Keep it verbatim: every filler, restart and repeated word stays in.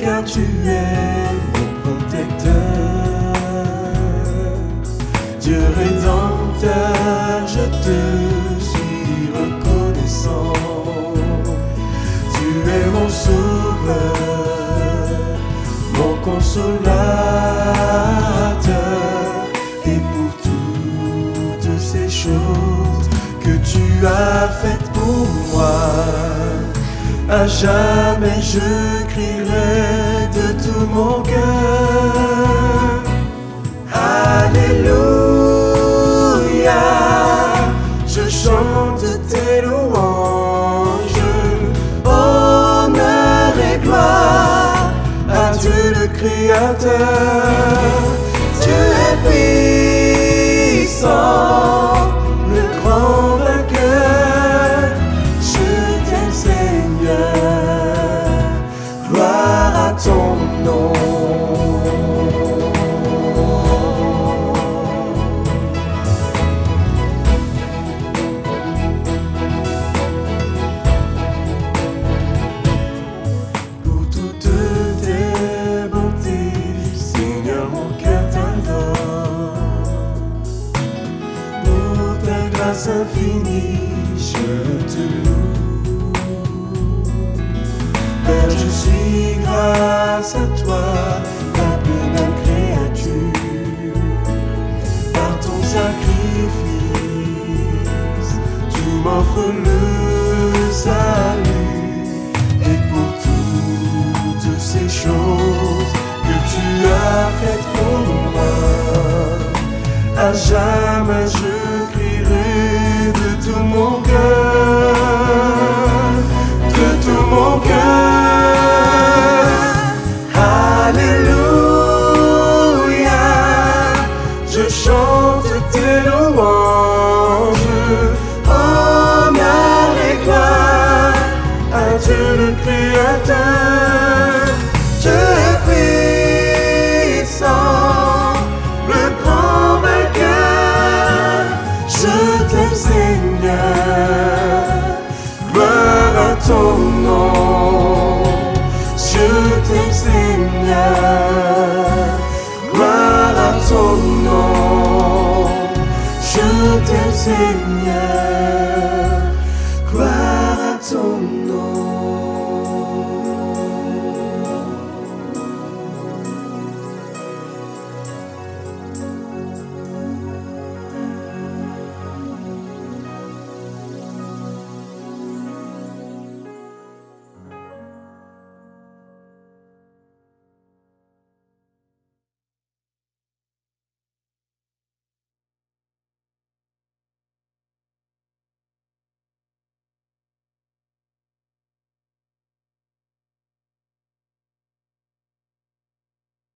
car tu es mon protecteur. Dieu rédempteur, je te suis reconnaissant. Tu es mon sauveur, mon consolateur, et pour toutes ces choses que tu as faites pour moi, à jamais je crierai de tout mon cœur. Alléluia, je chante tes louanges, honneur et gloire à Dieu le Créateur. Tu es puissant, le grand vainqueur. Je t'aime Seigneur, gloire à ton nom. Grâce infinie, je te loue. Père, je suis grâce à toi, ta plus belle créature. Par ton sacrifice, tu m'offres le salut. Et pour toutes ces choses que tu as faites pour moi, à jamais je de tout mon cœur, de tout mon cœur. Alléluia, je chante tes louanges, honneur et gloire à Dieu le Créateur. Dieu est puissant, le grand vainqueur. Je t'aime Seigneur, gloire à ton nom. Je t'aime Seigneur, gloire à ton nom. Je t'aime Seigneur.